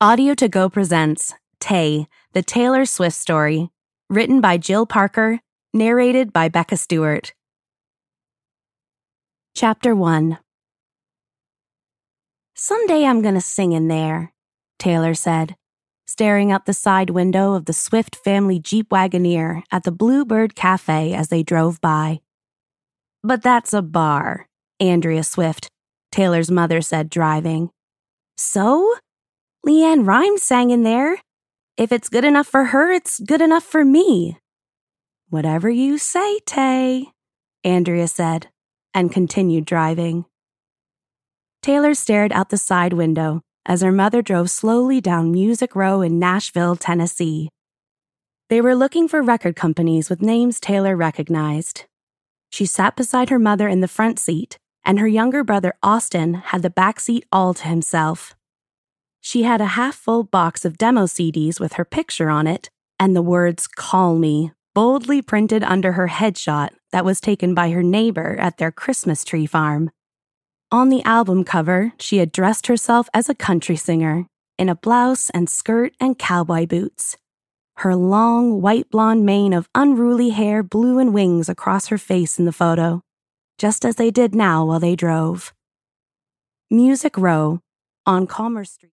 Audio to Go presents Tay, the Taylor Swift Story, written by Jill Parker, narrated by Becca Stewart. Chapter 1. "Someday I'm gonna sing in there," Taylor said, staring out the side window of the Swift family Jeep Wagoneer at the Bluebird Cafe as they drove by. "But that's a bar," Andrea Swift, Taylor's mother said, driving. "So? Leanne Rimes sang in there. If it's good enough for her, it's good enough for me." "Whatever you say, Tay," Andrea said, and continued driving. Taylor stared out the side window as her mother drove slowly down Music Row in Nashville, Tennessee. They were looking for record companies with names Taylor recognized. She sat beside her mother in the front seat, and her younger brother Austin had the back seat all to himself. She had a half-full box of demo CDs with her picture on it and the words "Call Me" boldly printed under her headshot that was taken by her neighbor at their Christmas tree farm. On the album cover, she had dressed herself as a country singer, in a blouse and skirt and cowboy boots. Her long, white blonde mane of unruly hair blew in wings across her face in the photo, just as they did now while they drove. Music Row, on Commerce Street.